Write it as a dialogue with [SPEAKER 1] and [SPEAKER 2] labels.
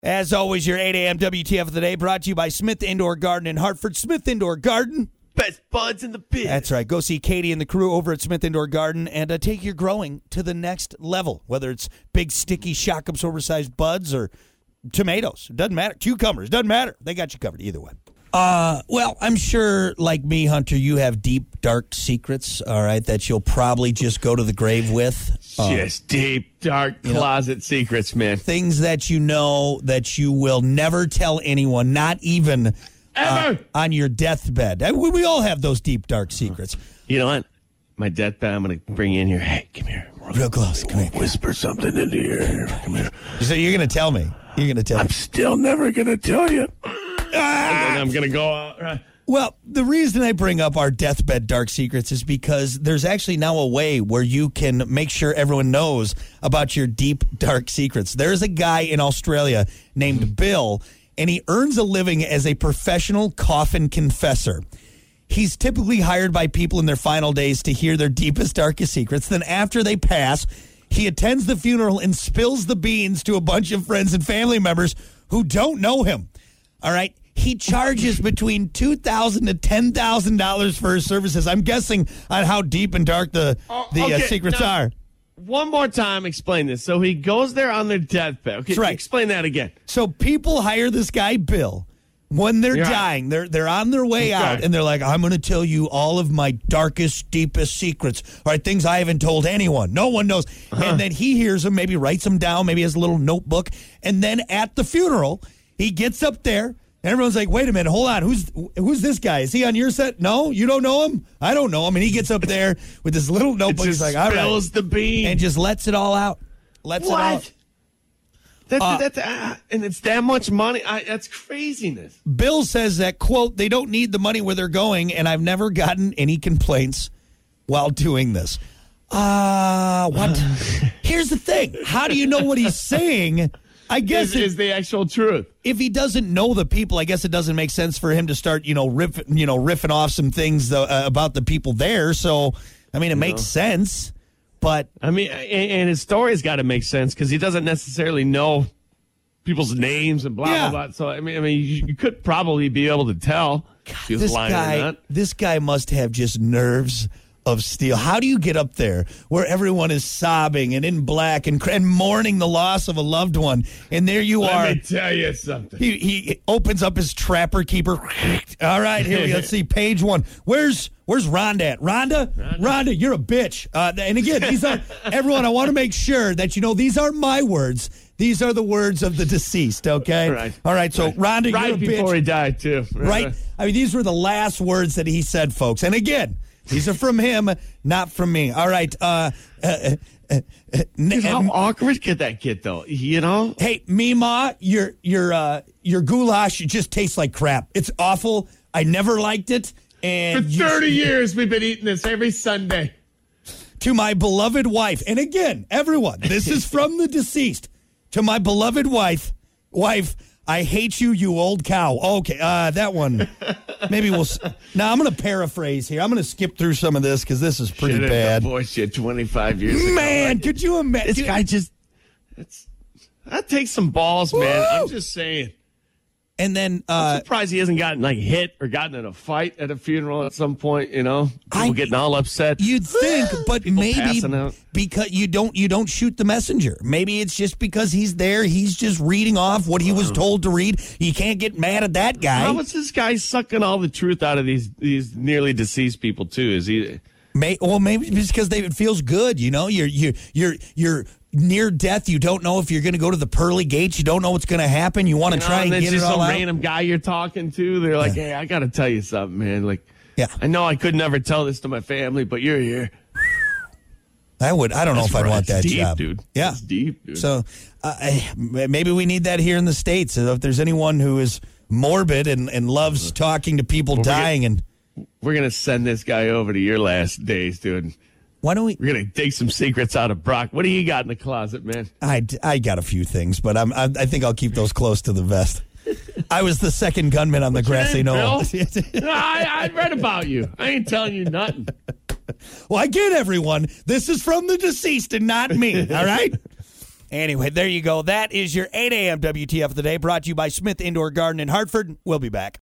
[SPEAKER 1] As always, your 8 a.m. WTF of the day brought to you by Smith Indoor Garden in Hartford. Smith Indoor Garden.
[SPEAKER 2] Best buds in the biz.
[SPEAKER 1] That's right. Go see Katie and the crew over at Smith Indoor Garden and take your growing to the next level. Whether it's big, sticky, shock-ups, oversized buds or tomatoes. It doesn't matter. Cucumbers. Doesn't matter. They got you covered either way. Well, I'm sure, like me, Hunter, you have deep, dark secrets, all right, that you'll probably just go to the grave with.
[SPEAKER 2] Just deep, dark closet secrets, man.
[SPEAKER 1] Things that you know that you will never tell anyone, not even on your deathbed. We all have those deep, dark secrets.
[SPEAKER 2] You know what? My deathbed, I'm going to bring you in here. Hey, come here.
[SPEAKER 1] Real close. Come here.
[SPEAKER 2] Whisper something into your ear. Come here.
[SPEAKER 1] So you're going to tell me. You're going to tell me.
[SPEAKER 2] I'm still never going to tell you. And then I'm going to go out. Right.
[SPEAKER 1] Well, the reason I bring up our deathbed dark secrets is because there's actually now a way where you can make sure everyone knows about your deep, dark secrets. There's a guy in Australia named Bill, and he earns a living as a professional coffin confessor. He's typically hired by people in their final days to hear their deepest, darkest secrets. Then after they pass, he attends the funeral and spills the beans to a bunch of friends and family members who don't know him. All right? He charges between $2,000 to $10,000 for his services. I'm guessing on how deep and dark the secrets are.
[SPEAKER 2] One more time, explain this. So he goes there on their deathbed. Okay,
[SPEAKER 1] right.
[SPEAKER 2] Explain that again.
[SPEAKER 1] So people hire this guy, Bill, when they're dying. They're on their way out, and they're like, I'm going to tell you all of my darkest, deepest secrets. All right, things I haven't told anyone. No one knows. And then he hears them, maybe writes them down, maybe has a little notebook. And then at the funeral, he gets up there. Everyone's like, wait a minute, hold on. Who's this guy? Is he on your set? No? You don't know him? I don't know him. And he gets up there with this little notebook. He's like, all right.
[SPEAKER 2] Spills the bean.
[SPEAKER 1] And just lets it all out. Lets it out.
[SPEAKER 2] And it's that much money? That's craziness.
[SPEAKER 1] Bill says that, quote, they don't need the money where they're going, and I've never gotten any complaints while doing this. What? Here's the thing. How do you know what he's saying? I guess
[SPEAKER 2] is the actual truth.
[SPEAKER 1] If he doesn't know the people, I guess it doesn't make sense for him to start, riffing off some things about the people there. So, I mean, it makes sense, but
[SPEAKER 2] I mean, and his story's got to make sense because he doesn't necessarily know people's names and blah blah blah. So, I mean, you could probably be able to tell if he was lying or not.
[SPEAKER 1] This guy must have just nerves of steel. How do you get up there where everyone is sobbing and in black and mourning the loss of a loved one, and there you are?
[SPEAKER 2] Let me tell you something.
[SPEAKER 1] He opens up his Trapper Keeper. All right, here we go. Let's see, page one. Where's Rhonda at? Rhonda, you're a bitch. And again, these are everyone. I want to make sure that these aren't my words. These are the words of the deceased. Okay.
[SPEAKER 2] Right.
[SPEAKER 1] All right. So Rhonda, you're a bitch.
[SPEAKER 2] Right before he died too.
[SPEAKER 1] Right. I mean, these were the last words that he said, folks. And again, these are from him, not from me. All right.
[SPEAKER 2] How awkward could that get, though?
[SPEAKER 1] Hey, Mima, your goulash just tastes like crap. It's awful. I never liked it. And
[SPEAKER 2] for 30 years, we've been eating this every Sunday.
[SPEAKER 1] To my beloved wife, and again, everyone, this is from the deceased. To my beloved wife, I hate you, you old cow. Okay, that one. Maybe we'll. Now I'm going to paraphrase here. I'm going to skip through some of this because this is pretty bad.
[SPEAKER 2] Voice you 25 years ago.
[SPEAKER 1] Man, could you imagine?
[SPEAKER 2] This guy that takes some balls, man. I'm just saying.
[SPEAKER 1] And then
[SPEAKER 2] I'm surprised he hasn't gotten hit or gotten in a fight at a funeral at some point. People getting all upset.
[SPEAKER 1] You'd think, but maybe because you don't shoot the messenger. Maybe it's just because he's there. He's just reading off what he was told to read. You can't get mad at that guy.
[SPEAKER 2] How is this guy sucking all the truth out of these nearly deceased people too? Is he?
[SPEAKER 1] Maybe it's because it feels good. You're near death. You don't know if you're going to go to the pearly gates. You don't know what's going to happen. You want to try and get it all out.
[SPEAKER 2] Some random guy you're talking to. They're like, hey, I got to tell you something, man. Like, I know I could never tell this to my family, but you're here.
[SPEAKER 1] I don't know if I'd want that
[SPEAKER 2] deep,
[SPEAKER 1] job.
[SPEAKER 2] Dude.
[SPEAKER 1] Yeah.
[SPEAKER 2] It's deep, dude.
[SPEAKER 1] So maybe we need that here in the States. So if there's anyone who is morbid and loves talking to people dying
[SPEAKER 2] we're going to send this guy over to your last days, dude.
[SPEAKER 1] Why don't we?
[SPEAKER 2] We're going to take some secrets out of Brock. What do you got in the closet, man?
[SPEAKER 1] I got a few things, but I think I'll keep those close to the vest. I was the second gunman on the grassy knoll.
[SPEAKER 2] I read about you. I ain't telling you nothing.
[SPEAKER 1] Well, I get everyone. This is from the deceased and not me, all right? Anyway, there you go. That is your 8 a.m. WTF of the day, brought to you by Smith Indoor Garden in Hartford. We'll be back.